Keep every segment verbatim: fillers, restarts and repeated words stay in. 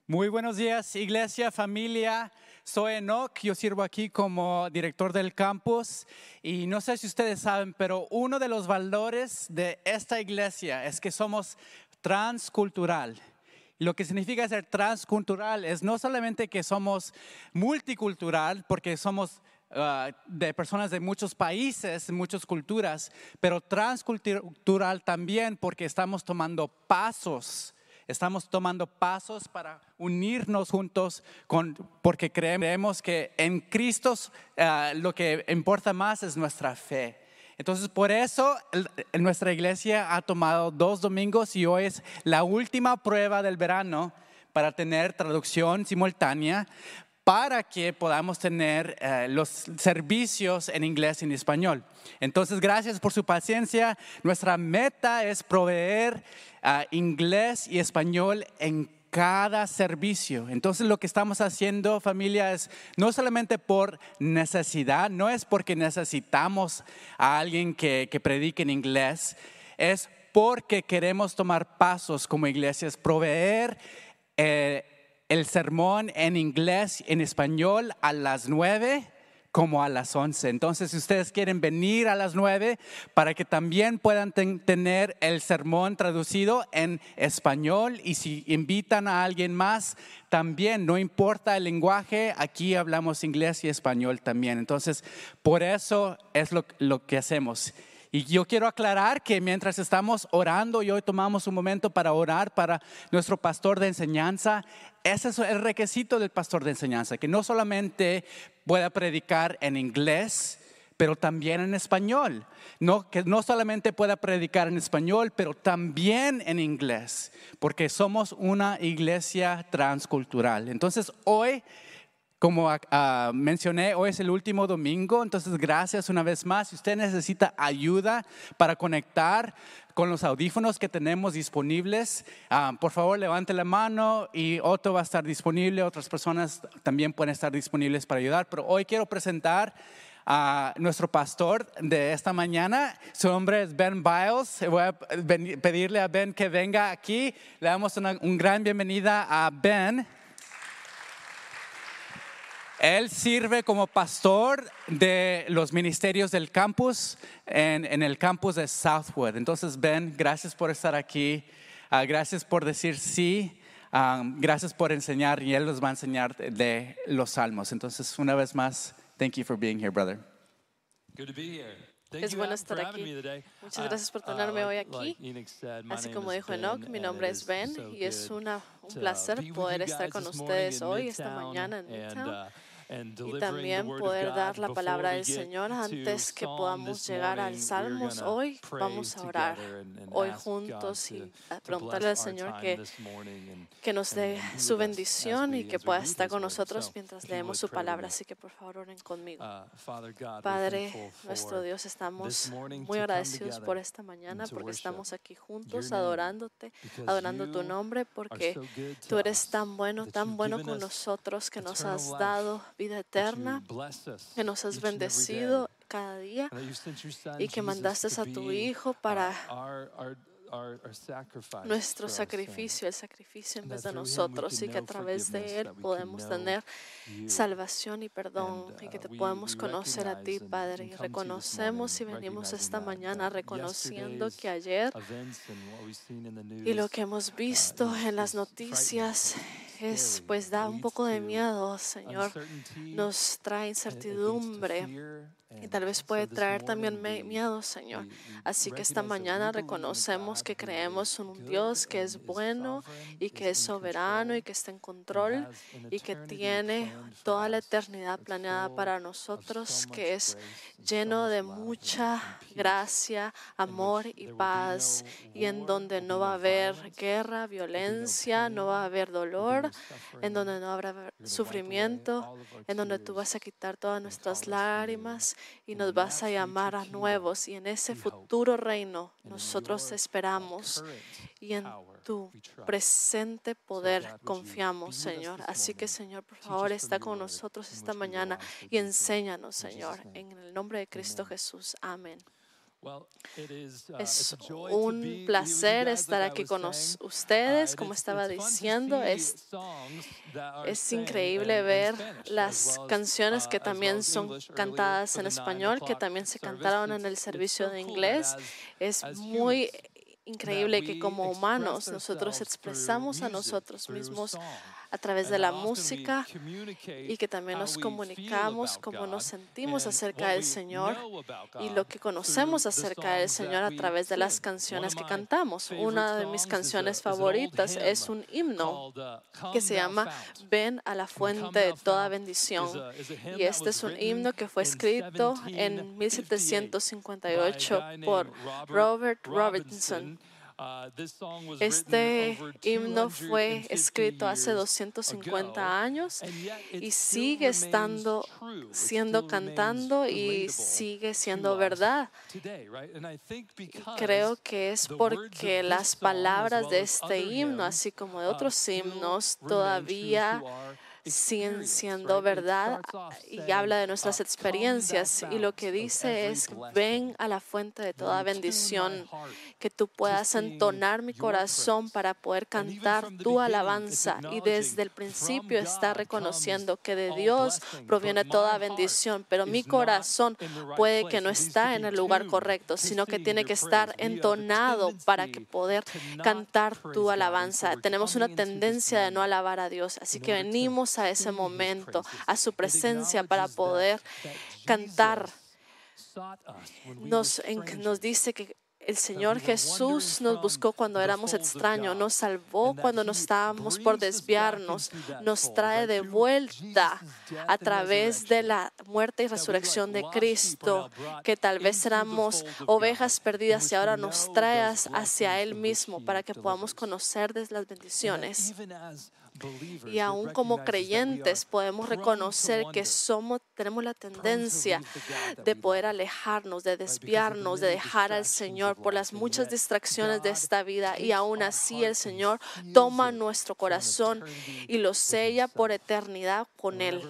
Muy buenos días, iglesia, familia. Soy Enoch, yo sirvo aquí como director del campus y no sé si ustedes saben, pero uno de los valores de esta iglesia es que somos transcultural. Lo que significa ser transcultural es no solamente que somos multicultural, porque somos uh, de personas de muchos países, muchas culturas, pero transcultural también porque estamos tomando pasos. Estamos tomando pasos para unirnos juntos con, porque creemos que en Cristo uh, lo que importa más es nuestra fe. Entonces por eso el, nuestra iglesia ha tomado dos domingos y hoy es la última prueba del verano para tener traducción simultánea, para que podamos tener uh, los servicios en inglés y en español. Entonces, gracias por su paciencia. Nuestra meta es proveer uh, inglés y español en cada servicio. Entonces, lo que estamos haciendo, familia, es no solamente por necesidad, no es porque necesitamos a alguien que, que predique en inglés, es porque queremos tomar pasos como iglesias, proveer eh, el sermón en inglés, en español a las nueve como a las once. Entonces, si ustedes quieren venir a las nueve para que también puedan ten, tener el sermón traducido en español, y si invitan a alguien más, también no importa el lenguaje, aquí hablamos inglés y español también. Entonces, por eso es lo, lo que hacemos. Y yo quiero aclarar que mientras estamos orando y hoy tomamos un momento para orar para nuestro pastor de enseñanza, ese es el requisito del pastor de enseñanza, que no solamente pueda predicar en inglés, pero también en español. No, que no solamente pueda predicar en español, pero también en inglés, porque somos una iglesia transcultural. Entonces hoy, como uh, mencioné, hoy es el último domingo, entonces gracias una vez más. Si usted necesita ayuda para conectar con los audífonos que tenemos disponibles, uh, por favor levante la mano y Otto va a estar disponible, otras personas también pueden estar disponibles para ayudar. Pero hoy quiero presentar a nuestro pastor de esta mañana. Su nombre es Ben Biles. Voy a pedirle a Ben que venga aquí. Le damos una, una gran bienvenida a Ben. Él sirve como pastor de los ministerios del campus, en, en el campus de Southwood. Entonces, Ben, gracias por estar aquí, uh, gracias por decir sí, um, gracias por enseñar, y Él nos va a enseñar de, de los salmos. Entonces, una vez más, thank you for being here, brother. Good to be here. Thank Es you bueno for estar having aquí. me today. Muchas gracias por tenerme hoy aquí. Así como dijo Enoch, mi nombre es Ben y es una, un placer poder estar con ustedes hoy, esta mañana en Midtown. Y también poder dar la palabra del Señor antes que podamos llegar al Salmos. Hoy vamos a orar hoy juntos y preguntarle al Señor que, que nos dé su bendición y que pueda estar con nosotros mientras leemos su palabra. Así que por favor oren conmigo. Padre, nuestro Dios, estamos muy agradecidos por esta mañana porque estamos aquí juntos adorándote, adorando tu nombre, porque tú eres tan bueno, tan bueno con nosotros, que nos has dado vida eterna, que nos has bendecido cada día y que mandaste a tu Hijo para nuestro sacrificio, el sacrificio en vez de nosotros, y que a través de Él podemos tener salvación y perdón y que te podemos conocer a ti, Padre. Y reconocemos y venimos esta mañana reconociendo que ayer y lo que hemos visto en las noticias es, pues da un poco de miedo, Señor. Nos trae incertidumbre y tal vez puede traer también miedo, Señor. Así que esta mañana reconocemos que creemos en un Dios que es bueno y que es soberano y que está en control y que tiene toda la eternidad planeada para nosotros, que es lleno de mucha gracia, amor y paz, y en donde no va a haber guerra, violencia, no va a haber dolor, en donde no habrá sufrimiento, en donde tú vas a quitar todas nuestras lágrimas y nos vas a llamar a nuevos, y en ese futuro reino nosotros esperamos y en tu presente poder confiamos, Señor. Así que, Señor, por favor, está con nosotros esta mañana y enséñanos, Señor, en el nombre de Cristo Jesús. Amén. Es un placer estar aquí con ustedes. Como estaba diciendo, es, es increíble ver las canciones que también son cantadas en español, que también se cantaron en el servicio de inglés. Es muy increíble que como humanos nosotros expresamos a nosotros mismos a través de la música y que también nos comunicamos cómo nos sentimos acerca del Señor y lo que conocemos acerca del Señor a través de las canciones que cantamos. Una de mis canciones favoritas es un himno que se llama Ven a la fuente de toda bendición. Y este es un himno que fue escrito en mil setecientos cincuenta y ocho por Robert Robertson. Este himno fue escrito hace doscientos cincuenta años y sigue estando, siendo cantando y sigue siendo verdad. Creo que es porque las palabras de este himno, así como de otros himnos, todavía siguen siendo verdad y habla de nuestras experiencias, y lo que dice es: ven a la fuente de toda bendición, que tú puedas entonar mi corazón para poder cantar tu alabanza, y desde el principio está reconociendo que de Dios proviene toda bendición, pero mi corazón puede que no está en el lugar correcto, sino que tiene que estar entonado para que poder cantar tu alabanza. Tenemos una tendencia de no alabar a Dios, así que venimos a ese momento, a su presencia, para poder cantar. Nos, en, nos dice que el Señor Jesús nos buscó cuando éramos extraños, nos salvó cuando nos estábamos por desviarnos, nos trae de vuelta a través de la muerte y resurrección de Cristo, que tal vez éramos ovejas perdidas y ahora nos trae hacia Él mismo para que podamos conocer de las bendiciones. Y aún como creyentes podemos reconocer que somos, tenemos la tendencia de poder alejarnos, de desviarnos, de dejar al Señor por las muchas distracciones de esta vida, y aún así el Señor toma nuestro corazón y lo sella por eternidad con Él.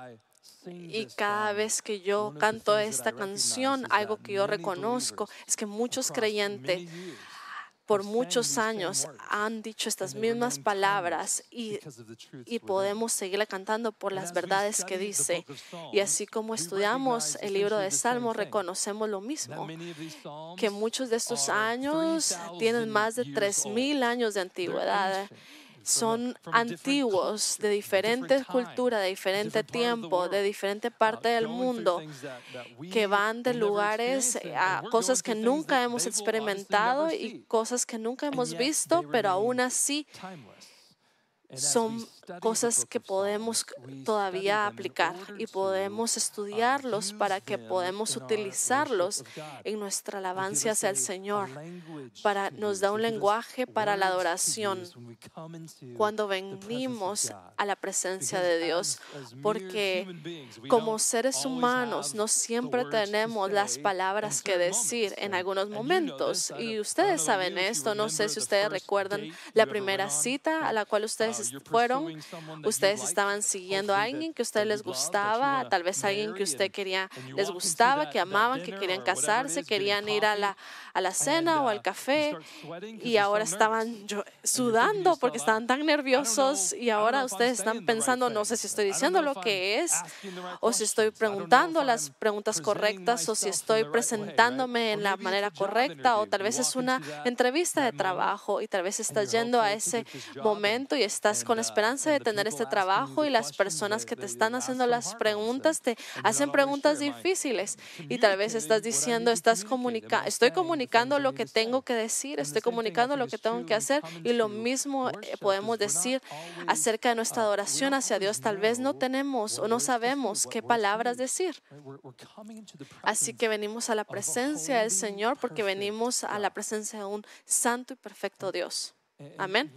Y cada vez que yo canto esta canción, algo que yo reconozco es que muchos creyentes por muchos años han dicho estas mismas palabras, y, y podemos seguirla cantando por las verdades que dice. Y así como estudiamos el libro de Salmos, reconocemos lo mismo, que muchos de estos años tienen más de tres mil años de antigüedad. Son antiguos, de diferente cultura, de diferente tiempo, de diferente parte del mundo, que van de lugares a cosas que nunca hemos experimentado y cosas que nunca hemos visto, pero aún así son cosas que podemos todavía aplicar y podemos estudiarlos para que podamos utilizarlos en nuestra alabanza hacia el Señor. Para, nos da un lenguaje para la adoración cuando venimos a la presencia de Dios, porque como seres humanos no siempre tenemos las palabras que decir en algunos momentos, y ustedes saben esto. No sé si ustedes recuerdan la primera cita a la cual ustedes fueron. Ustedes estaban siguiendo a alguien que a ustedes les gustaba, tal vez alguien que usted quería, les gustaba, que amaban, que querían casarse, querían ir a la, a la cena o al café, y ahora estaban sudando porque estaban tan nerviosos, y ahora ustedes están pensando: no sé si estoy diciendo lo que es, o si estoy preguntando las preguntas correctas, o si estoy presentándome en la manera correcta, o tal vez es una entrevista de trabajo y tal vez estás yendo a ese momento y estás con esperanza de tener este trabajo, y las personas que te están haciendo las preguntas te hacen preguntas difíciles, y tal vez estás diciendo, estás comunica estoy comunicando lo que tengo que decir, estoy comunicando lo que tengo que hacer, y lo mismo podemos decir acerca de nuestra adoración hacia Dios. Tal vez no tenemos o no sabemos qué palabras decir. Así que venimos a la presencia del Señor porque venimos a la presencia de un santo y perfecto Dios. Amén.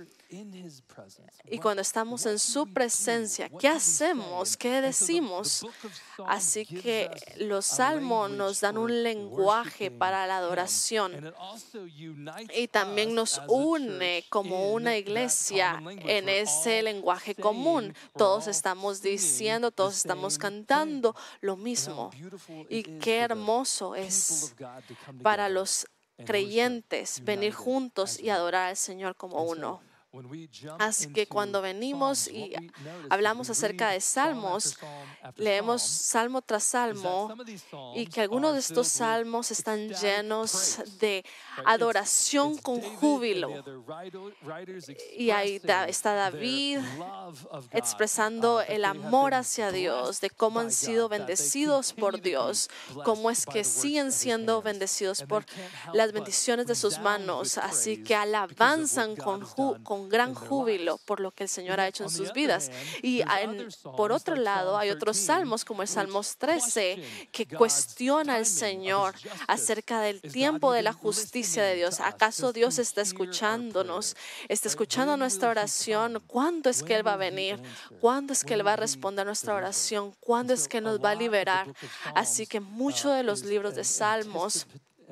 Y cuando estamos en su presencia, ¿qué hacemos? ¿Qué decimos? Así que los salmos nos dan un lenguaje para la adoración y también nos une como una iglesia en ese lenguaje común. Todos estamos diciendo, todos estamos cantando lo mismo. Y qué hermoso es para los creyentes venir juntos y adorar al Señor como uno. Así que cuando venimos y hablamos acerca de salmos, leemos salmo tras salmo y que algunos de estos salmos están llenos de adoración con júbilo. Y ahí está David expresando el amor hacia Dios, de cómo han sido bendecidos por Dios, cómo es que siguen siendo bendecidos por las bendiciones de sus manos. Así que alabanzan con, ju con gran júbilo por lo que el Señor ha hecho en sus vidas. Y en, por otro lado, hay otros salmos como el Salmos trece que cuestiona al Señor acerca del tiempo de la justicia de Dios. ¿Acaso Dios está escuchándonos? ¿Está escuchando nuestra oración? ¿Cuándo es que Él va a venir? ¿Cuándo es que Él va a responder a nuestra oración? ¿Cuándo es que nos va a liberar? Así que muchos de los libros de Salmos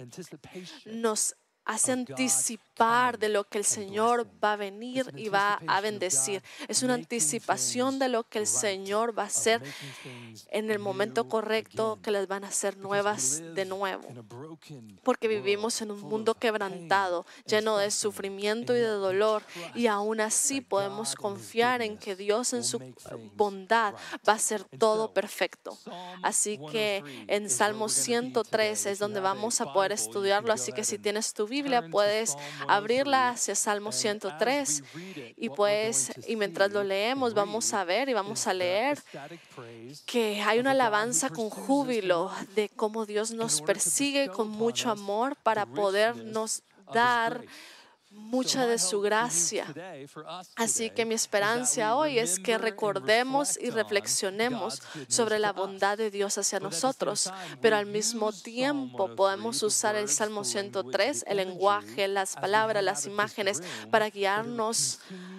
nos hace anticipar de lo que el Señor va a venir y va a bendecir. Es una anticipación de lo que el Señor va a hacer en el momento correcto, que les van a hacer nuevas de nuevo. Porque vivimos en un mundo quebrantado, lleno de sufrimiento y de dolor, y aún así podemos confiar en que Dios en su bondad va a hacer todo perfecto. Así que en Salmo ciento tres es donde vamos a poder estudiarlo. Así que si tienes tu Biblia, puedes abrirla hacia Salmo ciento tres y pues y mientras lo leemos vamos a ver y vamos a leer que hay una alabanza con júbilo de cómo Dios nos persigue con mucho amor para podernos dar mucha de su gracia. Así que mi esperanza hoy es que recordemos y reflexionemos sobre la bondad de Dios hacia nosotros, pero al mismo tiempo podemos usar el Salmo ciento tres, el lenguaje, las palabras, las imágenes, para guiarnos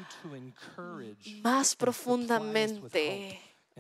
más profundamente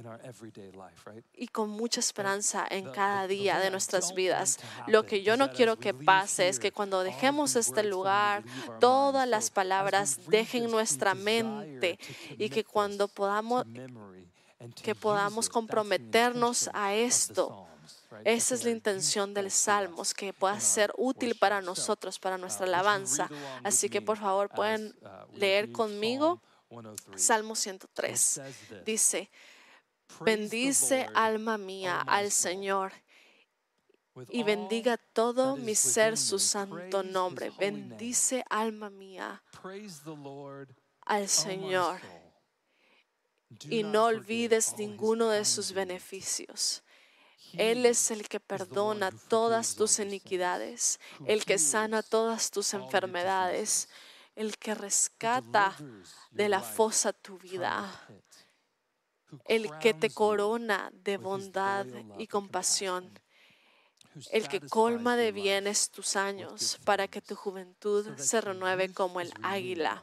y con mucha esperanza en cada día de nuestras vidas. Lo que yo no quiero que pase es que cuando dejemos este lugar, todas las palabras dejen nuestra mente y que cuando podamos, que podamos comprometernos a esto. Esa es la intención del Salmos, que pueda ser útil para nosotros, para nuestra alabanza. Así que por favor pueden leer conmigo Salmo ciento tres. Dice: bendice, alma mía, al Señor, y bendiga todo mi ser su santo nombre. Bendice, alma mía, al Señor, y no olvides ninguno de sus beneficios. Él es el que perdona todas tus iniquidades, el que sana todas tus enfermedades, el que rescata de la fosa tu vida, el que te corona de bondad y compasión, el que colma de bienes tus años para que tu juventud se renueve como el águila.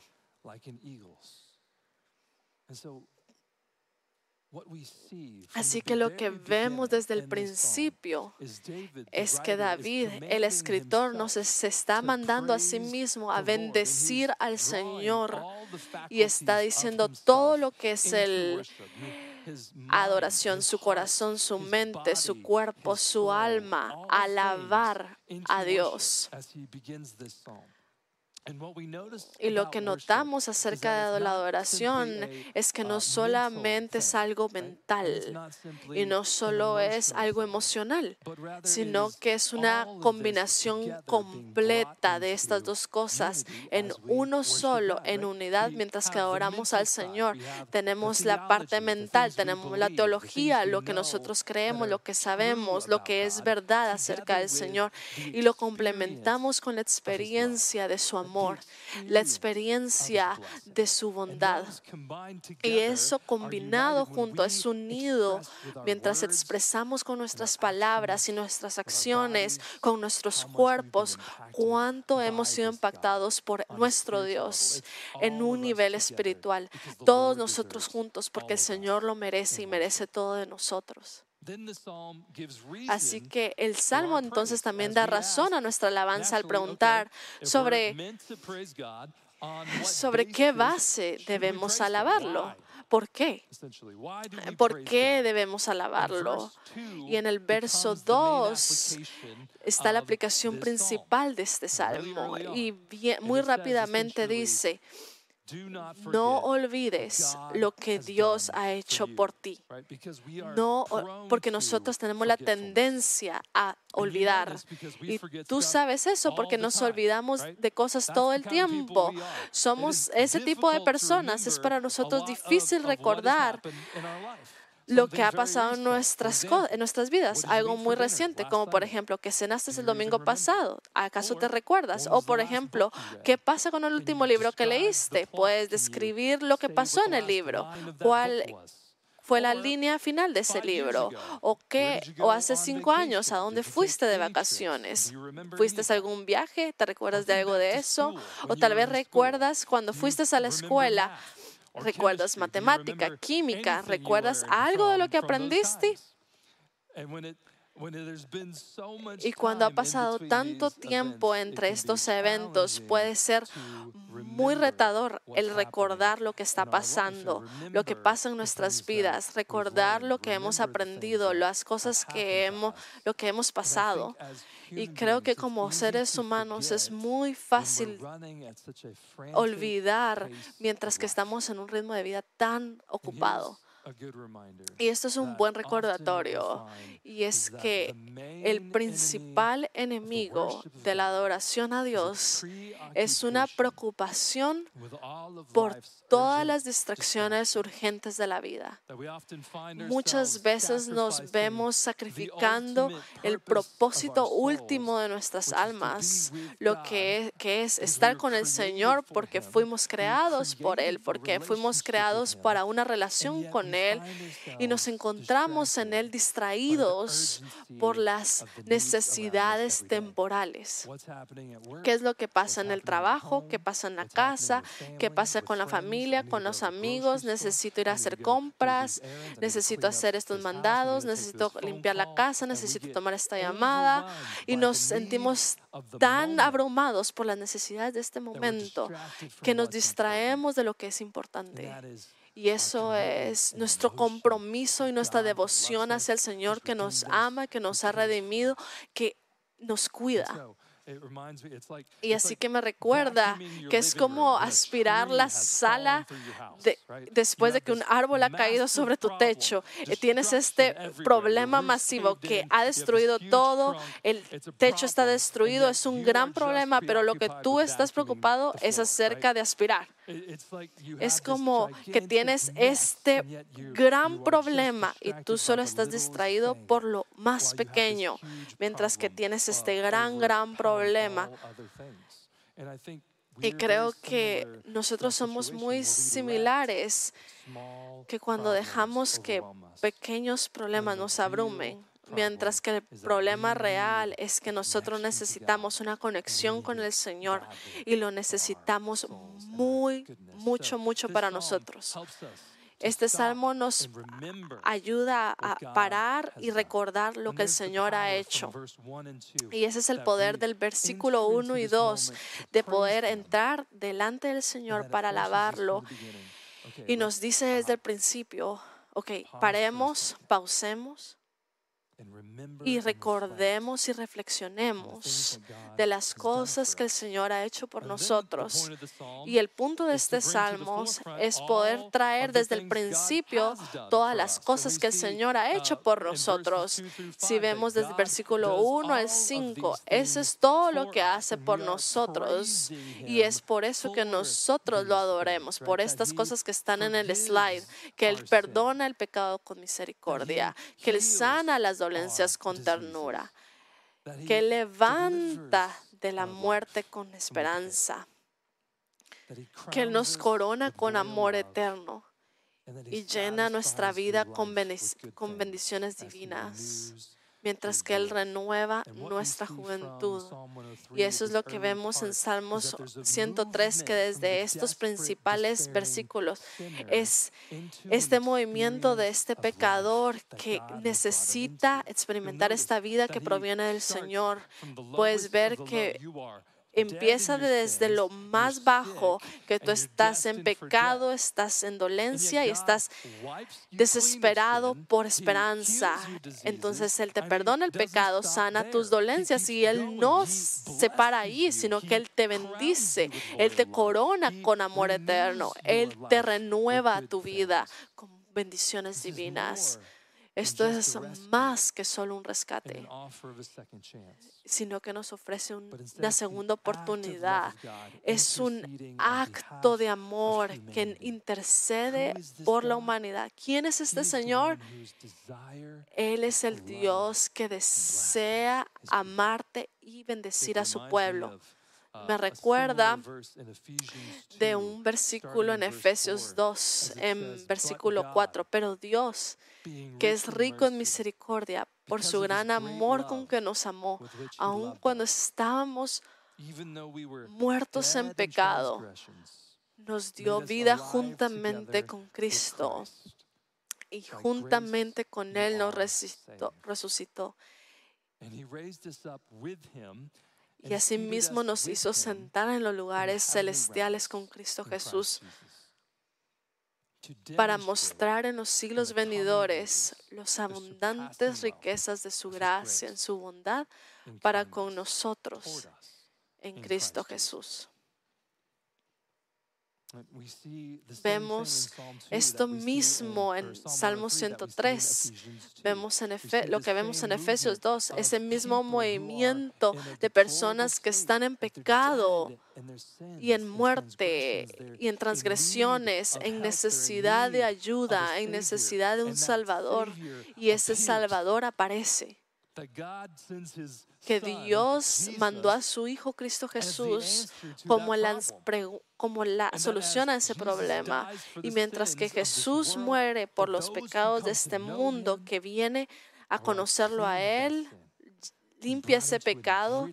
Así que lo que vemos desde el principio es que David, el escritor, nos se está mandando a sí mismo a bendecir al Señor y está diciendo todo lo que es el adoración, su corazón, su mente, su cuerpo, su alma, alabar a Dios. Y lo que notamos acerca de la adoración es que no solamente es algo mental y no solo es algo emocional, sino que es una combinación completa de estas dos cosas en uno solo, en unidad. Mientras que adoramos al Señor, tenemos la parte mental, tenemos la teología, lo que nosotros creemos, lo que sabemos, lo que es verdad acerca del Señor, y lo complementamos con la experiencia de su amor amor, la experiencia de su bondad. Y eso combinado junto, es unido mientras expresamos con nuestras palabras y nuestras acciones, con nuestros cuerpos, cuánto hemos sido impactados por nuestro Dios en un nivel espiritual. Todos nosotros juntos, porque el Señor lo merece y merece todo de nosotros. Así que el Salmo entonces también da razón a nuestra alabanza al preguntar sobre, sobre qué base debemos alabarlo. ¿Por qué? ¿Por qué debemos alabarlo? Y en el verso dos está la aplicación principal de este salmo. Y bien, muy rápidamente dice: no olvides lo que Dios ha hecho por ti. No, porque nosotros tenemos la tendencia a olvidar. Y tú sabes eso porque nos olvidamos de cosas todo el tiempo. Somos ese tipo de personas. Es para nosotros difícil recordar lo que ha pasado en nuestras, en nuestras vidas, algo muy reciente, como por ejemplo, que cenaste el domingo pasado, ¿acaso te recuerdas? O por ejemplo, ¿qué pasa con el último libro que leíste? ¿Puedes describir lo que pasó en el libro? ¿Cuál fue la línea final de ese libro? ¿O qué? ¿O hace cinco años a dónde fuiste de vacaciones? ¿Fuiste a algún viaje? ¿Te recuerdas de algo de eso? O tal vez recuerdas cuando fuiste a la escuela. ¿Recuerdas matemática, química? ¿Recuerdas algo de lo que aprendiste? Y cuando ha pasado tanto tiempo entre estos eventos, puede ser muy retador el recordar lo que está pasando, lo que pasa en nuestras vidas, recordar lo que hemos aprendido, las cosas que hemos, lo que hemos pasado. Y creo que como seres humanos es muy fácil olvidar mientras que estamos en un ritmo de vida tan ocupado. Y esto es un buen recordatorio, y es que el principal enemigo de la adoración a Dios es una preocupación por todas las distracciones urgentes de la vida. Muchas veces nos vemos sacrificando el propósito último de nuestras almas, lo que es, que es estar con el Señor porque fuimos creados por Él, porque fuimos creados para una relación con Él, y nos encontramos en Él distraídos por las necesidades temporales. ¿Qué es lo que pasa en el trabajo? ¿Qué pasa en la casa? ¿Qué pasa con la familia, con los amigos? Necesito ir a hacer compras, necesito hacer estos mandados, necesito limpiar la casa, necesito tomar esta llamada, y nos sentimos tan abrumados por las necesidades de este momento que nos distraemos de lo que es importante. Y eso es nuestro compromiso y nuestra devoción hacia el Señor, que nos ama, que nos ha redimido, que nos cuida. Y así que me recuerda que es como aspirar la sala de, después de que un árbol ha caído sobre tu techo. Tienes este problema masivo que ha destruido todo, el techo está destruido, es un gran problema, pero lo que tú estás preocupado es acerca de aspirar. Es como que tienes este gran problema y tú solo estás distraído por lo más pequeño, mientras que tienes este gran, gran problema. Y creo que nosotros somos muy similares, que cuando dejamos que pequeños problemas nos abrumen, mientras que el problema real es que nosotros necesitamos una conexión con el Señor, y lo necesitamos muy, mucho, mucho para nosotros. Este salmo nos ayuda a parar y recordar lo que el Señor ha hecho. Y ese es el poder del versículo uno y dos, de poder entrar delante del Señor para alabarlo. Y nos dice desde el principio, ok, paremos, pausemos, y recordemos y reflexionemos de las cosas que el Señor ha hecho por nosotros. Y el punto de este salmo es poder traer desde el principio todas las cosas que el Señor ha hecho por nosotros. Si vemos desde el versículo uno al cinco, eso es todo lo que hace por nosotros. Y es por eso que nosotros lo adoremos, por estas cosas que están en el slide, que Él perdona el pecado con misericordia, que Él sana las dolencias con ternura, que levanta de la muerte con esperanza. que Él nos corona con amor eterno y llena nuestra vida con, bendic- con bendiciones divinas, mientras que Él renueva nuestra juventud. Y eso es lo que vemos en Salmos ciento tres, que desde estos principales versículos es este movimiento de este pecador que necesita experimentar esta vida que proviene del Señor. Puedes ver que empieza desde lo más bajo, que tú estás en pecado, estás en dolencia y estás desesperado por esperanza. Entonces Él te perdona el pecado, sana tus dolencias y Él no se para ahí, sino que Él te bendice, Él te corona con amor eterno, Él te renueva tu vida con bendiciones divinas. Esto es más que solo un rescate, sino que nos ofrece un- una segunda oportunidad. Es un acto de amor que intercede por la humanidad. ¿Quién es este Señor? Él es el Dios que desea amarte y bendecir a su pueblo. Me recuerda de un versículo en Efesios dos, en versículo cuatro. Pero Dios, que es rico en misericordia, por su gran amor con que nos amó, aun cuando estábamos muertos en pecado, nos dio vida juntamente con Cristo y juntamente con Él nos resucitó. resucitó. Y asimismo nos hizo sentar en los lugares celestiales con Cristo Jesús, para mostrar en los siglos venidores las abundantes riquezas de su gracia en su bondad para con nosotros en Cristo Jesús. Vemos esto mismo en Salmo ciento tres. Vemos en Efe- lo que vemos en Efesios dos, ese mismo movimiento de personas que están en pecado y en muerte y en transgresiones, en necesidad de ayuda, en necesidad de un Salvador. Y ese Salvador aparece. Que Dios mandó a su Hijo Cristo Jesús como la, como la solución a ese problema. Y mientras que Jesús muere por los pecados de este mundo, que viene a conocerlo a Él, limpia ese pecado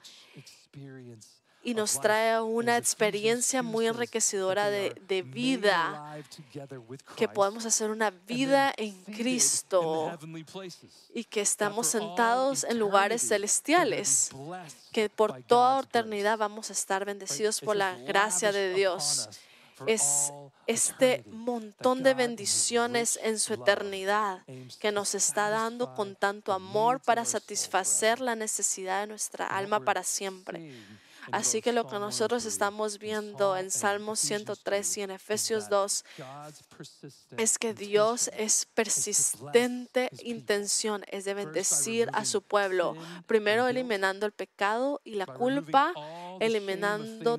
y nos trae una experiencia muy enriquecedora de, de vida, que podemos hacer una vida en Cristo y que estamos sentados en lugares celestiales, que por toda eternidad vamos a estar bendecidos por la gracia de Dios. Es este montón de bendiciones en su eternidad que nos está dando con tanto amor para satisfacer la necesidad de nuestra alma para siempre. Así que lo que nosotros estamos viendo en Salmo ciento tres y en Efesios dos es que Dios es persistente intención, es de bendecir a su pueblo, primero eliminando el pecado y la culpa, eliminando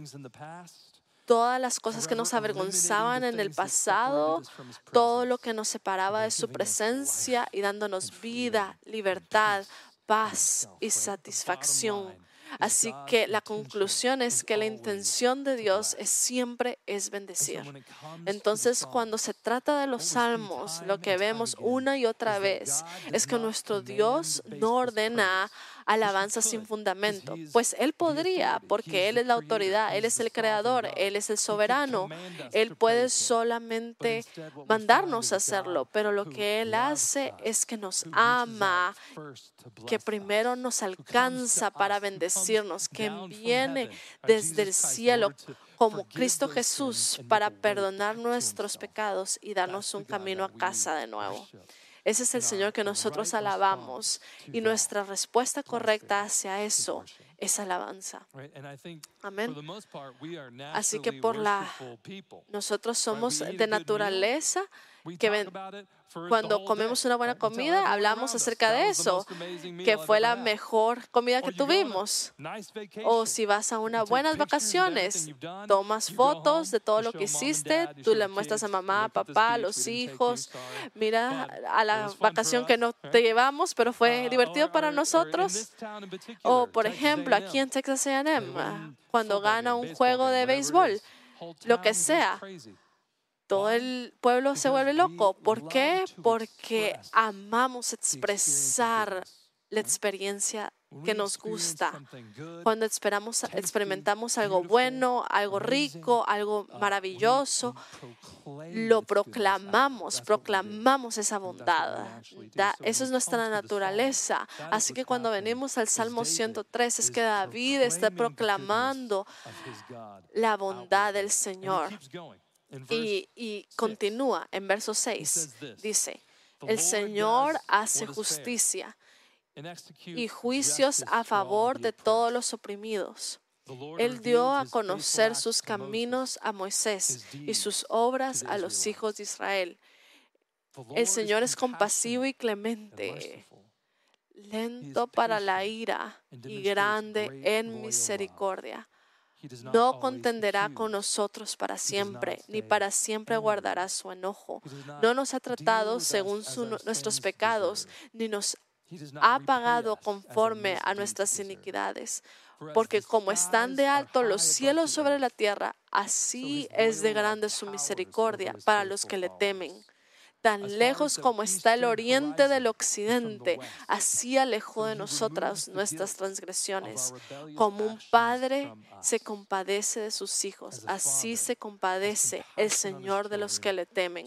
todas las cosas que nos avergonzaban en el pasado, todo lo que nos separaba de su presencia y dándonos vida, libertad, paz y satisfacción. Así que la conclusión es que la intención de Dios es siempre es bendecir. Entonces, cuando se trata de los salmos, lo que vemos una y otra vez es que nuestro Dios no ordena alabanza sin fundamento, pues Él podría, porque Él es la autoridad, Él es el creador, Él es el soberano, Él puede solamente mandarnos a hacerlo, pero lo que Él hace es que nos ama, que primero nos alcanza para bendecirnos, que viene desde el cielo como Cristo Jesús para perdonar nuestros pecados y darnos un camino a casa de nuevo. Ese es el Señor que nosotros alabamos y nuestra respuesta correcta hacia eso es alabanza. Amén. Así que por la nosotros somos de naturaleza que ven, cuando comemos una buena comida, hablamos acerca de eso, que fue la mejor comida que tuvimos. O si vas a unas buenas vacaciones, tomas fotos de todo lo que hiciste, tú le muestras a mamá, papá, a los hijos, mira a la vacación que no te llevamos, pero fue divertido para nosotros. O, por ejemplo, aquí en Texas A and M, cuando gana un juego de béisbol, lo que sea. Todo el pueblo se vuelve loco. ¿Por qué? Porque amamos expresar la experiencia que nos gusta. Cuando esperamos, experimentamos algo bueno, algo rico, algo maravilloso, lo proclamamos, proclamamos esa bondad. Da, eso es nuestra naturaleza. Así que cuando venimos al Salmo ciento tres, es que David está proclamando la bondad del Señor. Y, y continúa en verso seis. Dice, el Señor hace justicia y juicios a favor de todos los oprimidos. Él dio a conocer sus caminos a Moisés y sus obras a los hijos de Israel. El Señor es compasivo y clemente, lento para la ira y grande en misericordia. No contenderá con nosotros para siempre, ni para siempre guardará su enojo. No nos ha tratado según su, nuestros pecados, ni nos ha pagado conforme a nuestras iniquidades. Porque como están de alto los cielos sobre la tierra, así es de grande su misericordia para los que le temen. Tan lejos como está el oriente del occidente, así alejó de nosotras nuestras transgresiones. Como un padre se compadece de sus hijos, así se compadece el Señor de los que le temen.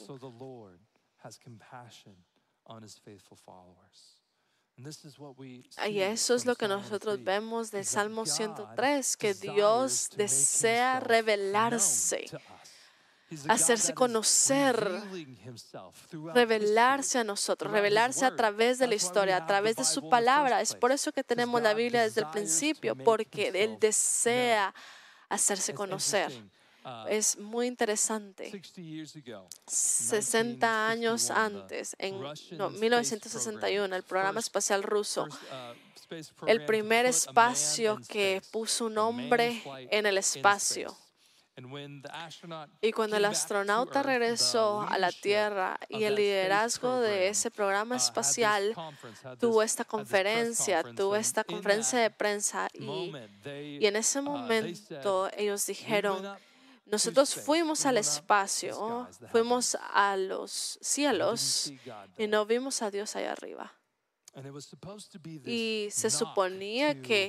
Y eso es lo que nosotros vemos del Salmo ciento tres, que Dios desea revelarse, hacerse conocer, revelarse a nosotros, revelarse a través de la historia, a través de su palabra. Es por eso que tenemos la Biblia desde el principio, porque Él desea hacerse conocer. Es muy interesante. sesenta años antes, en no, mil novecientos sesenta y uno, el programa espacial ruso, el primer espacio que puso un hombre en el espacio. Y cuando el astronauta regresó a la Tierra y el liderazgo de ese programa espacial tuvo esta conferencia, tuvo esta conferencia de prensa y, y en ese momento ellos dijeron, nosotros fuimos al espacio, fuimos a los cielos y no vimos a Dios allá arriba. Y se suponía que,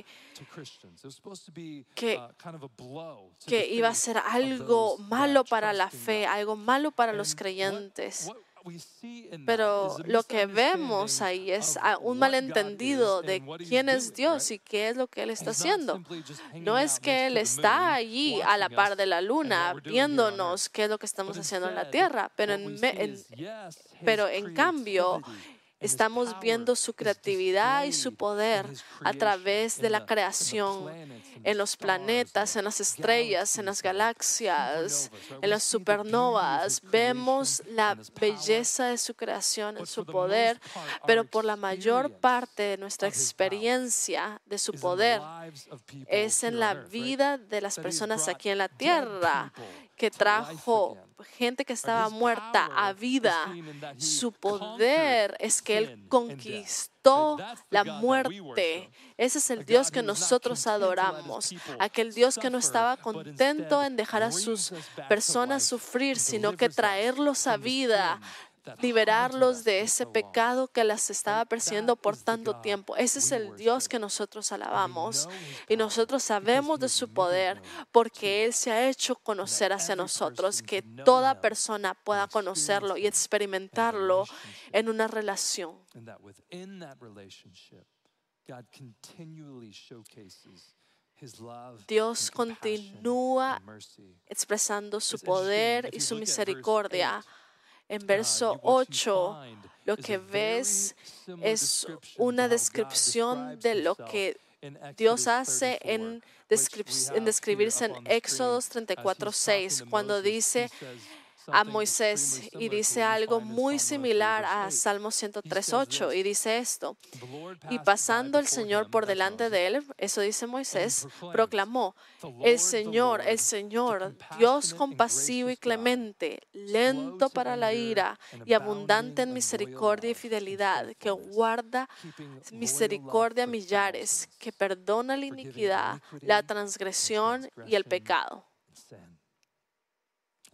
que, que iba a ser algo malo para la fe, algo malo para los creyentes. Pero lo que vemos ahí es un malentendido de quién es Dios y qué es lo que Él está haciendo. No es que Él está allí a la par de la luna viéndonos qué es lo que estamos haciendo en la tierra, pero en, en, pero en cambio estamos viendo su creatividad y su poder a través de la creación en los planetas, en las estrellas, en las galaxias, en las supernovas. Vemos la belleza de su creación, en su poder, pero por la mayor parte de nuestra experiencia de su poder es en la vida de las personas aquí en la tierra, que trajo gente que estaba muerta a vida. Su poder es que Él conquistó la muerte. Ese es el Dios que nosotros adoramos. Aquel Dios que no estaba contento en dejar a sus personas sufrir, sino que traerlos a vida, liberarlos de ese pecado que las estaba persiguiendo por tanto tiempo. Ese es el Dios que nosotros alabamos. Y nosotros sabemos de su poder porque Él se ha hecho conocer hacia nosotros, que toda persona pueda conocerlo y experimentarlo en una relación. Dios continúa expresando su poder y su misericordia. En verso ocho, lo que ves es una descripción de lo que Dios hace en, descrip- en describirse en Éxodo treinta y cuatro, seis, cuando dice a Moisés y dice algo muy similar a Salmo ciento tres, ocho, y dice esto: y pasando el Señor por delante de él, eso dice Moisés, proclamó: el Señor, el Señor, Dios compasivo y clemente, lento para la ira y abundante en misericordia y fidelidad, que guarda misericordia a millares, que perdona la iniquidad, la transgresión y el pecado.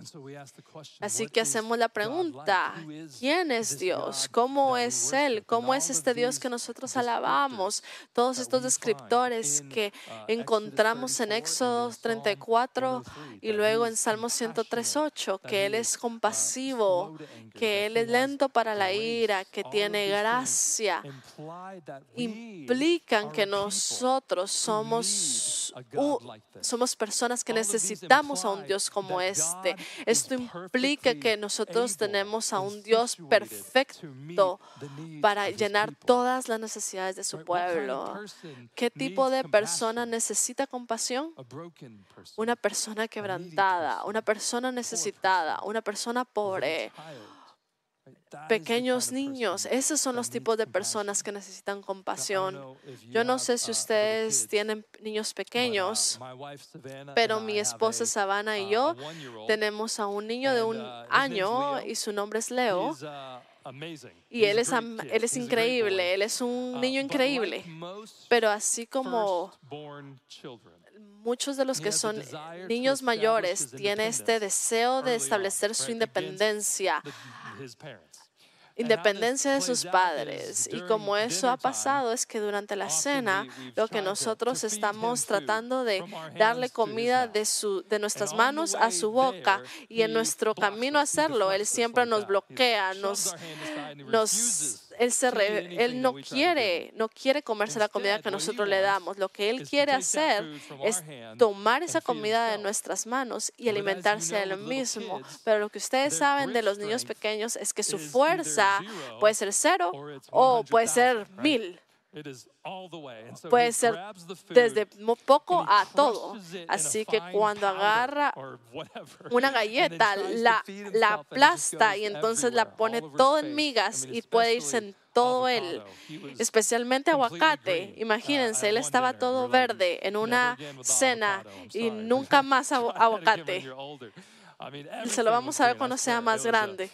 Así que hacemos la pregunta, ¿quién es Dios? ¿Cómo es Él? ¿Cómo es este Dios que nosotros alabamos? Todos estos descriptores que encontramos en Éxodo treinta y cuatro y luego en Salmo ciento tres, ocho, que Él es compasivo, que Él es lento para la ira, que tiene gracia, implican que nosotros somos, uh, somos personas que necesitamos a un Dios como este. Esto implica que nosotros tenemos a un Dios perfecto para llenar todas las necesidades de su pueblo. ¿Qué tipo de persona necesita compasión? Una persona quebrantada, una persona necesitada, una persona pobre. Pequeños niños, esos son los tipos de personas que necesitan compasión. Yo no sé si ustedes tienen niños pequeños, pero mi esposa Savannah y yo tenemos a un niño de un año y su nombre es Leo. Y él es, él es increíble, él es un niño increíble, pero así como muchos de los que son niños mayores, tiene este deseo de establecer su independencia. Independencia de sus padres. Y como eso ha pasado, es que durante la cena, lo que nosotros estamos tratando de darle comida de, su, de nuestras manos a su boca, y en nuestro camino a hacerlo, Él siempre nos bloquea, nos, nos Él, se re, él no quiere, no quiere comerse la comida que nosotros le damos. Lo que Él quiere hacer es tomar esa comida de nuestras manos y alimentarse a Él mismo. Pero lo que ustedes saben de los niños pequeños es que su fuerza puede ser cero o puede ser mil. Puede ser desde poco a todo. Así que cuando agarra una galleta, la, la aplasta y entonces la pone todo en migas y puede irse en todo él, especialmente aguacate. Imagínense, él estaba todo verde en una cena y nunca más agu aguacate. Se lo vamos a ver cuando sea más grande.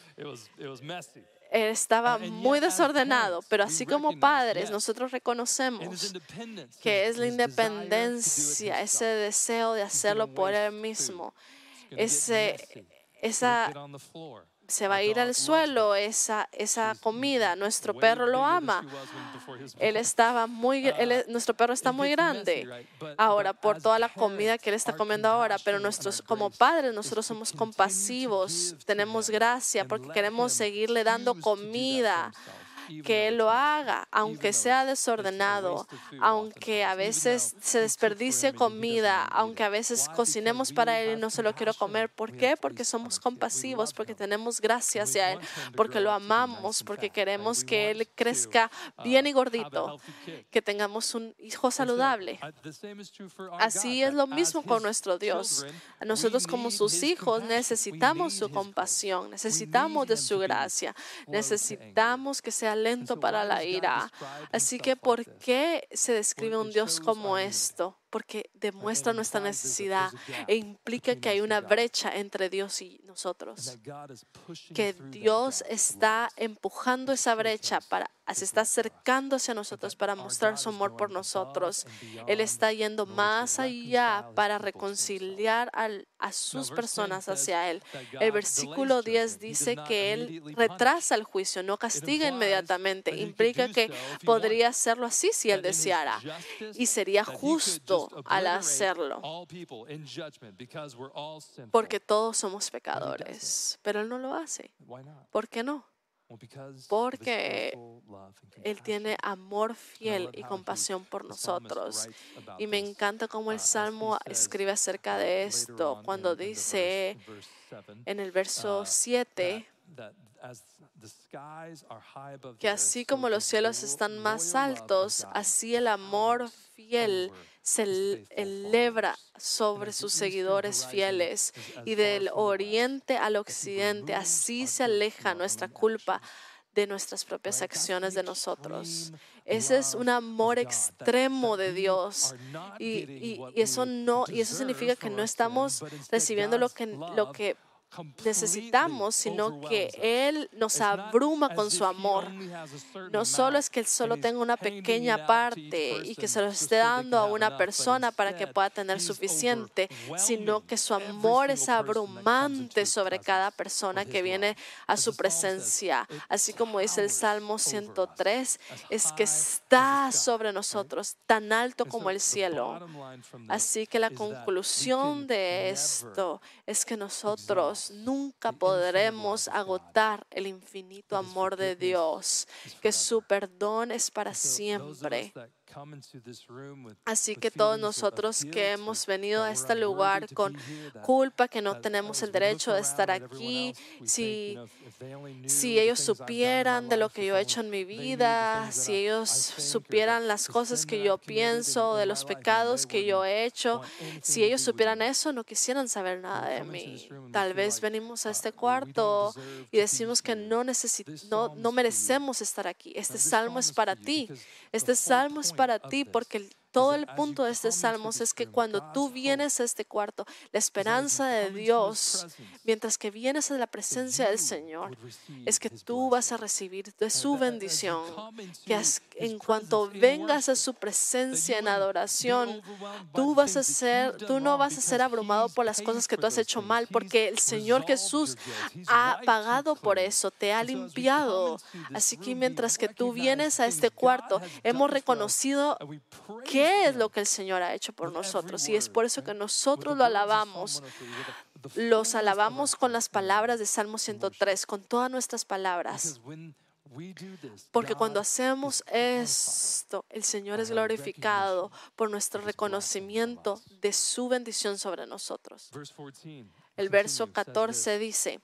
Él estaba muy desordenado, pero así como padres, nosotros reconocemos que es la independencia, ese deseo de hacerlo por él mismo, ese, esa, se va a ir al suelo esa, esa comida. Nuestro perro lo ama. Él estaba muy, él, nuestro perro está muy grande ahora por toda la comida que él está comiendo ahora, pero nosotros como padres, nosotros somos compasivos, tenemos gracia porque queremos seguirle dando comida. Que Él lo haga, aunque sea desordenado, aunque a veces se desperdicie comida, aunque a veces cocinemos para Él y no se lo quiero comer. ¿Por qué? Porque somos compasivos, porque tenemos gracia hacia Él, porque lo amamos, porque queremos que Él crezca bien y gordito, que tengamos un hijo saludable. Así es lo mismo con nuestro Dios. Nosotros como sus hijos necesitamos su compasión, necesitamos de su gracia, necesitamos que sea lento para la ira. Así que, ¿por qué se describe un Dios como esto? Porque demuestra nuestra necesidad e implica que hay una brecha entre Dios y nosotros. Que Dios está empujando esa brecha, para, se está acercando hacia nosotros para mostrar su amor por nosotros. Él está yendo más allá para reconciliar al, a sus personas hacia Él. El versículo diez dice que Él retrasa el juicio, no castiga inmediatamente. Implica que podría hacerlo así si Él deseara. Y sería justo al hacerlo, porque todos somos pecadores, pero Él no lo hace. ¿Por qué no? Porque Él tiene amor fiel y compasión por nosotros. Y me encanta cómo el Salmo escribe acerca de esto cuando dice en el verso siete que así como los cielos están más altos, así el amor fiel se eleva sobre sus seguidores fieles, y del oriente al occidente, así se aleja nuestra culpa de nuestras propias acciones de nosotros. Ese es un amor extremo de Dios, y, y, y eso no, y eso significa que no estamos recibiendo lo que, lo que necesitamos, sino que Él nos abruma con su amor. No solo es que Él solo tenga una pequeña parte y que se lo esté dando a una persona para que pueda tener suficiente, sino que su amor es abrumante sobre cada persona que viene a su presencia. Así como dice el Salmo ciento tres, es que está sobre nosotros, tan alto como el cielo. Así que la conclusión de esto es que nosotros nunca podremos agotar el infinito amor de Dios, que su perdón es para siempre. Así que todos nosotros que hemos venido a este lugar con culpa, que no tenemos el derecho de estar aquí, si, si ellos supieran de lo que yo he hecho en mi vida, si ellos supieran las cosas que yo pienso, de los pecados que yo he hecho, si ellos supieran eso, no quisieran saber nada de mí. Tal vez venimos a este cuarto y decimos que no, necesit- no, no merecemos estar aquí. Este salmo es para ti. Este salmo es para ti porque el- todo el punto de este salmo es que cuando tú vienes a este cuarto, la esperanza de Dios, mientras que vienes a la presencia del Señor, es que tú vas a recibir de su bendición. Que as- en cuanto vengas a su presencia en adoración, tú vas a ser, tú no vas a ser abrumado por las cosas que tú has hecho mal, porque el Señor Jesús ha pagado por eso, te ha limpiado. Así que mientras que tú vienes a este cuarto, hemos reconocido qué es lo que el Señor ha hecho por nosotros, y es por eso que nosotros lo alabamos. Los alabamos con las palabras de Salmo ciento tres, con todas nuestras palabras. Porque cuando hacemos esto, el Señor es glorificado por nuestro reconocimiento de su bendición sobre nosotros. El verso catorce dice,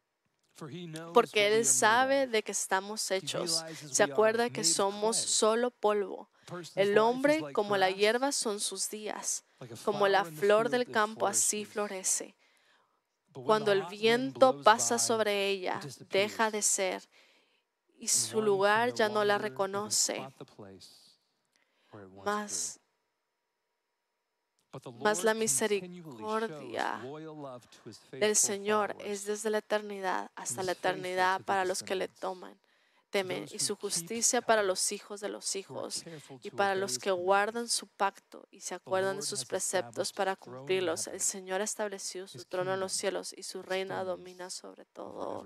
porque Él sabe de que estamos hechos. Se acuerda que somos solo polvo. El hombre, como la hierba, son sus días. Como la flor del campo, así florece. Cuando el viento pasa sobre ella, deja de ser, y su lugar ya no la reconoce. Mas, mas la misericordia del Señor es desde la eternidad hasta la eternidad para los que le toman, temen, y su justicia para los hijos de los hijos, y para los que guardan su pacto y se acuerdan de sus preceptos para cumplirlos. El Señor ha establecido su trono en los cielos y su reina domina sobre todo.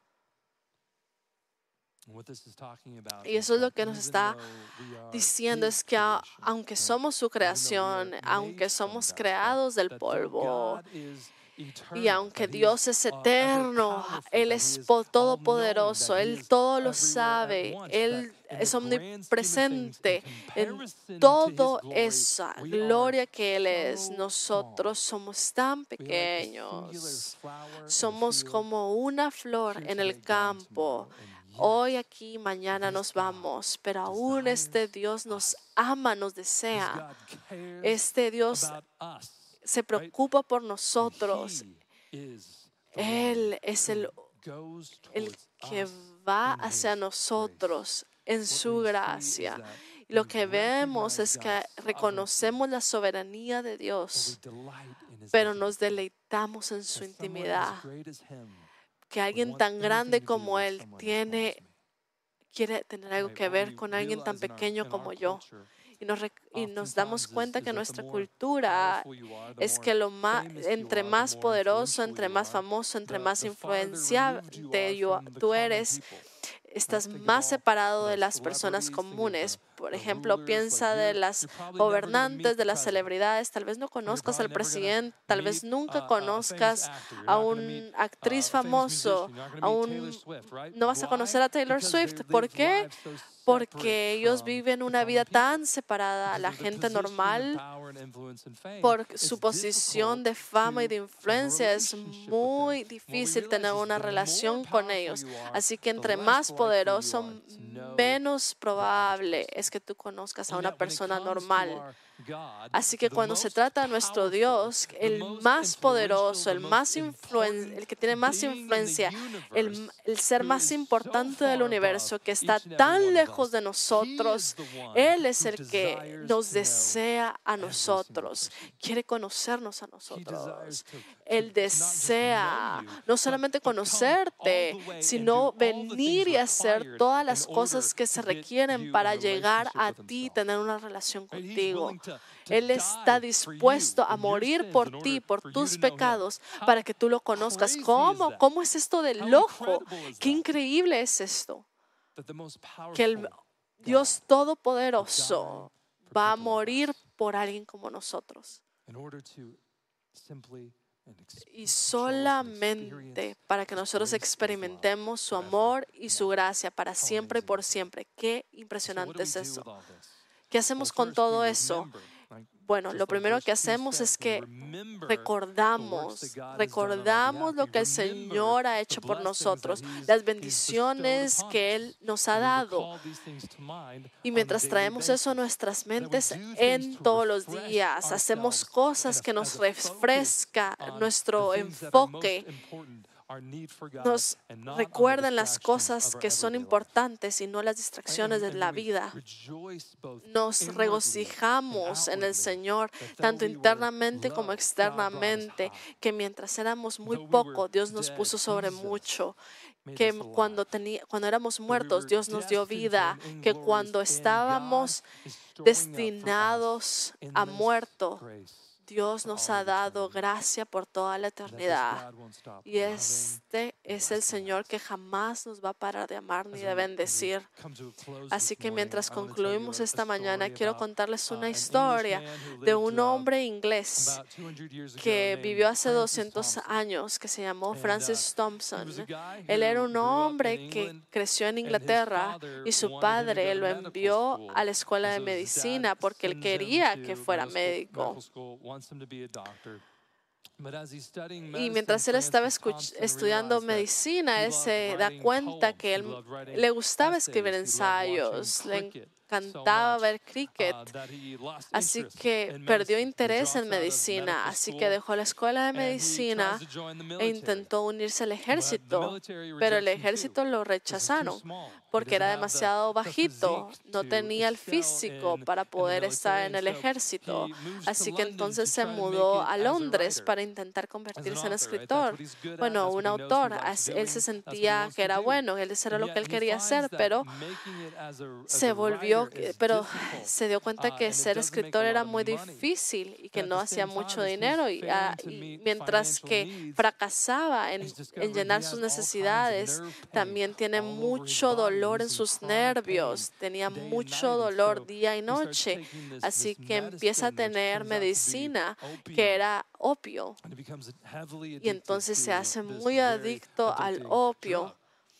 Y eso es lo que nos está diciendo, es que a- aunque somos su creación, aunque somos creados del polvo, y aunque Dios es eterno, Él es po- todopoderoso, Él todo lo sabe, Él es omnipresente, en toda esa gloria que Él es, nosotros somos tan pequeños, somos como una flor en el campo. Hoy aquí, mañana nos vamos, pero aún este Dios nos ama, nos desea. Este Dios se preocupa por nosotros. Él es el, el que va hacia nosotros en su gracia. Y lo que vemos es que reconocemos la soberanía de Dios, pero nos deleitamos en su intimidad. Que alguien tan grande como Él tiene, quiere tener algo que ver con alguien tan pequeño como yo. Y nos, rec- y nos damos cuenta que nuestra cultura es que lo más, entre más poderoso, entre más famoso, entre más influenciante yo- tú eres, estás más separado de las personas comunes. Por ejemplo, piensa de las gobernantes, de las celebridades. Tal vez no conozcas al presidente, tal vez nunca conozcas a una actriz famoso, a un, no vas a conocer a Taylor Swift. ¿Por qué? Porque ellos viven una vida tan separada a la gente normal. Por su posición de fama y de influencia es muy difícil tener una relación con ellos. Así que entre más poderoso, menos probable es que tú conozcas a una persona normal. Así que cuando se trata de nuestro Dios, el más poderoso, el, más influen- el que tiene más influencia, el, el ser más importante del universo, que está tan lejos de nosotros, Él es el que nos desea a nosotros, quiere conocernos a nosotros. Él desea no solamente conocerte, sino venir y hacer todas las cosas que se requieren para llegar a ti y tener una relación contigo. Él está dispuesto a morir por ti, por tus pecados, para que tú lo conozcas. ¿Cómo? ¿Cómo es esto de loco? Qué increíble es esto. Que el Dios Todopoderoso va a morir por alguien como nosotros. Y solamente para que nosotros experimentemos su amor y su gracia para siempre y por siempre. Qué impresionante es eso. ¿Qué hacemos con todo eso? Bueno, lo primero que hacemos es que recordamos, recordamos lo que el Señor ha hecho por nosotros, las bendiciones que Él nos ha dado. Y mientras traemos eso a nuestras mentes en todos los días, hacemos cosas que nos refresca nuestro enfoque, nos recuerdan las cosas que son importantes y no las distracciones de la vida. Nos regocijamos en el Señor, tanto internamente como externamente, que mientras éramos muy poco, Dios nos puso sobre mucho. Que cuando, tenía, cuando éramos muertos, Dios nos dio vida. Que cuando estábamos destinados a muerto, Dios nos ha dado gracia por toda la eternidad. Y este es el Señor que jamás nos va a parar de amar ni de bendecir. Así que mientras concluimos esta mañana, quiero contarles una historia de un hombre inglés que vivió hace doscientos años, que se llamó Francis Thompson. Él era un hombre que creció en Inglaterra y su padre lo envió a la escuela de medicina porque él quería que fuera médico. Y mientras él estaba estudiando medicina, él se da cuenta que él le gustaba escribir ensayos, le encantaba ver cricket, así que perdió interés en medicina, así que dejó la escuela de medicina e intentó unirse al ejército, pero el ejército lo rechazaron porque era demasiado bajito, no tenía el físico para poder estar en el ejército, así que entonces se mudó a Londres para intentar convertirse en escritor. Bueno, un autor, él se sentía que era bueno, él era lo que él quería hacer, pero se volvió, pero se dio cuenta que ser escritor era muy difícil y que no hacía mucho dinero y, uh, y mientras que fracasaba en, en llenar sus necesidades, también tiene mucho dolor en sus nervios, tenía mucho dolor día y noche, así que empieza a tener medicina que era opio y entonces se hace muy adicto al opio.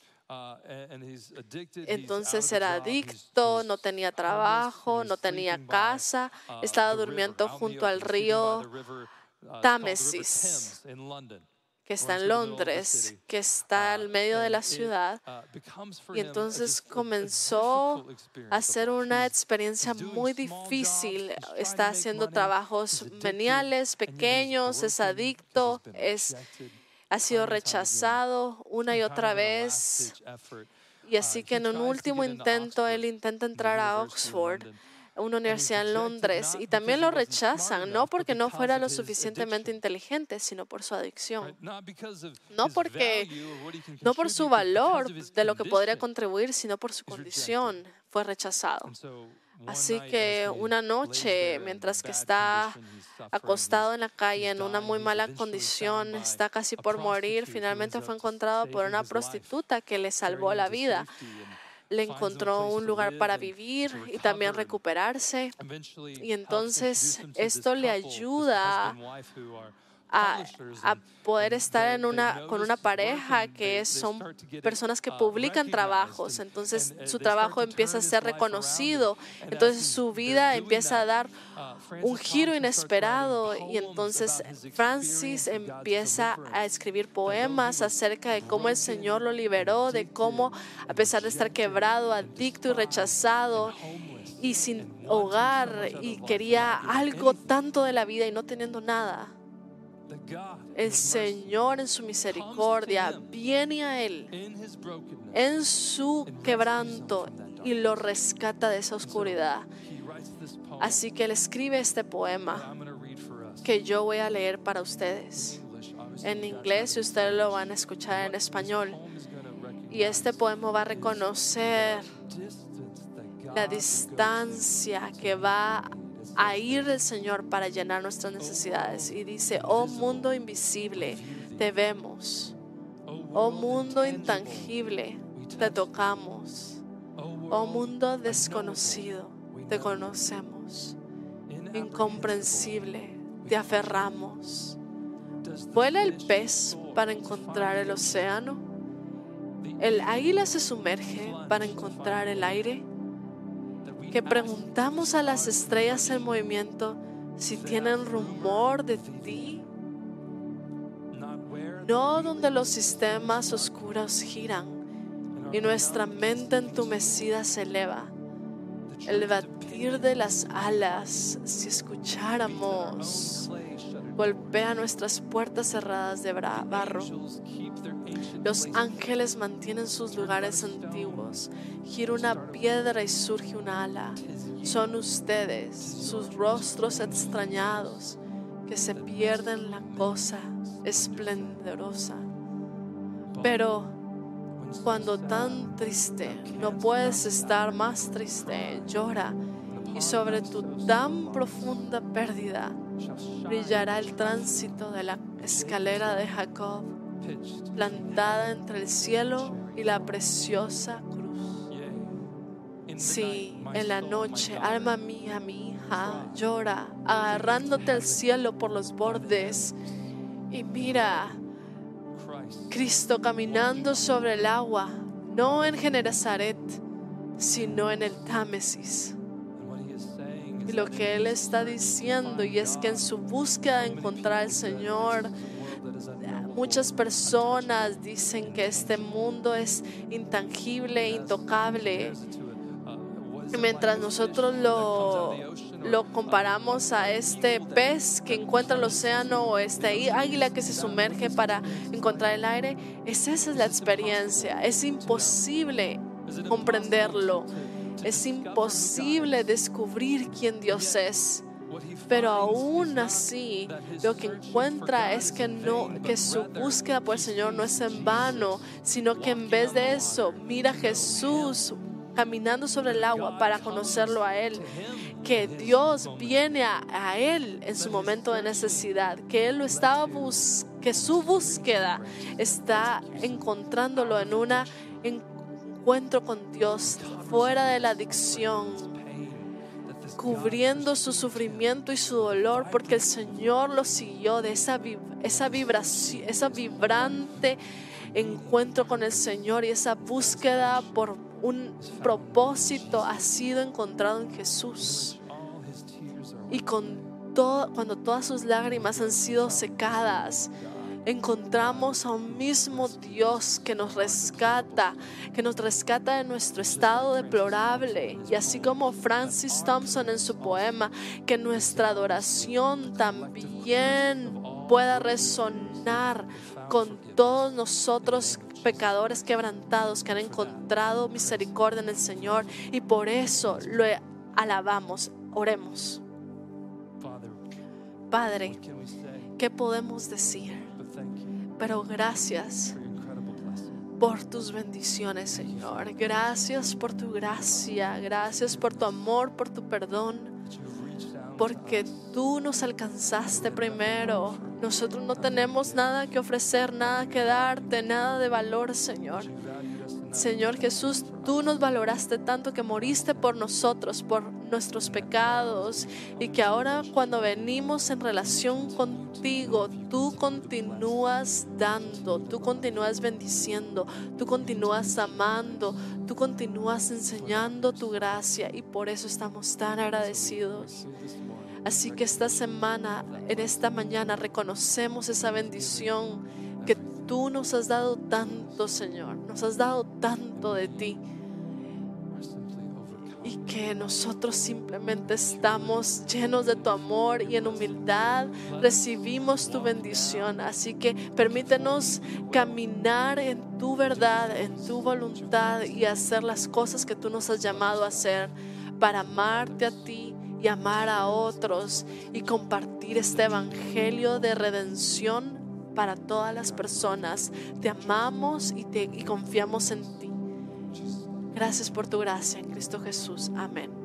Entonces era adicto, no tenía trabajo, no tenía casa, estaba durmiendo junto al río Támesis, que está en Londres, que está al medio de la ciudad. Y entonces comenzó a hacer una experiencia muy difícil. Está haciendo trabajos meniales, pequeños, es adicto, es, ha sido rechazado una y otra vez. Y así que en un último intento, él intenta entrar a Oxford, una universidad en Londres, y también lo rechazan, no porque no fuera lo suficientemente inteligente, sino por su adicción. No porque, no por su valor de lo que podría contribuir, sino por su condición, fue rechazado. Así que una noche, mientras que está acostado en la calle en una muy mala condición, está casi por morir, finalmente fue encontrado por una prostituta que le salvó la vida. Le encontró un lugar para vivir y también recuperarse. Y entonces esto le ayuda a, a poder estar en una, con una pareja que son personas que publican trabajos. Entonces su trabajo empieza a ser reconocido. Entonces su vida empieza a dar un giro inesperado. Y entonces Francis empieza a escribir poemas acerca de cómo el Señor lo liberó, de cómo, a pesar de estar quebrado, adicto y rechazado, y sin hogar y quería algo tanto de la vida y no teniendo nada, el Señor en su misericordia viene a él en su quebranto y lo rescata de esa oscuridad. Así que él escribe este poema que yo voy a leer para ustedes en inglés y ustedes lo van a escuchar en español. Y este poema va a reconocer la distancia que va a ir el Señor para llenar nuestras necesidades. Y dice: oh mundo invisible, te vemos. Oh mundo intangible, te tocamos. Oh mundo desconocido, te conocemos. Incomprensible, te aferramos. ¿Vuela el pez para encontrar el océano? ¿El águila se sumerge para encontrar el aire? Que preguntamos a las estrellas en movimiento si tienen rumor de ti. No donde los sistemas oscuros giran y nuestra mente entumecida se eleva. El batir de las alas, si escucháramos, golpea nuestras puertas cerradas de barro. Los ángeles mantienen sus lugares antiguos. Gira una piedra y surge una ala. Son ustedes, sus rostros extrañados, que se pierden en la cosa esplendorosa. Pero cuando tan triste no puedes estar más triste, llora, y sobre tu tan profunda pérdida brillará el tránsito de la escalera de Jacob, plantada entre el cielo y la preciosa cruz. Sí, en la noche, alma mía, mi hija, llora, agarrándote al cielo por los bordes, y mira Cristo caminando sobre el agua, no en Genezaret, sino en el Támesis. Y lo que Él está diciendo, y es que en su búsqueda de encontrar al Señor, muchas personas dicen que este mundo es intangible, intocable. Y mientras nosotros lo, lo comparamos a este pez que encuentra el océano o este águila que se sumerge para encontrar el aire, es esa es la experiencia. Es imposible comprenderlo. Es imposible descubrir quién Dios es. Pero aún así, lo que encuentra es que, no, que su búsqueda por el Señor no es en vano, sino que en vez de eso, mira a Jesús caminando sobre el agua para conocerlo a Él, que Dios viene a, a Él en su momento de necesidad, que Él lo estaba bus que su búsqueda está encontrándolo en un encuentro con Dios, fuera de la adicción, cubriendo su sufrimiento y su dolor, porque el Señor lo siguió de esa, vib esa vibración, esa vibrante encuentro con el Señor, y esa búsqueda por un propósito ha sido encontrado en Jesús. Y con todo, cuando todas sus lágrimas han sido secadas, encontramos a un mismo Dios que nos rescata, que nos rescata de nuestro estado deplorable. Y así como Francis Thompson en su poema, que nuestra adoración también pueda resonar con todos nosotros pecadores quebrantados que han encontrado misericordia en el Señor, y por eso lo alabamos. Oremos. Padre, ¿qué podemos decir? Pero gracias por tus bendiciones, Señor. Gracias por tu gracia. Gracias por tu amor, por tu perdón. Porque tú nos alcanzaste primero. Nosotros no tenemos nada que ofrecer, nada que darte, nada de valor, Señor. Señor Jesús, tú nos valoraste tanto que moriste por nosotros, por nuestros pecados, y que ahora cuando venimos en relación contigo, tú continúas dando, tú continúas bendiciendo, tú continúas amando, tú continúas enseñando tu gracia, y por eso estamos tan agradecidos. Así que esta semana, en esta mañana, reconocemos esa bendición que tú nos has dado tanto, Señor. Nos has dado tanto de ti. y que nosotros simplemente estamos llenos de tu amor y en humildad recibimos tu bendición. Así que permítenos caminar en tu verdad, en tu voluntad y hacer las cosas que tú nos has llamado a hacer para amarte a ti y amar a otros y compartir este evangelio de redención para todas las personas. Te amamos y, te, y confiamos en ti. Gracias por tu gracia en Cristo Jesús. Amén.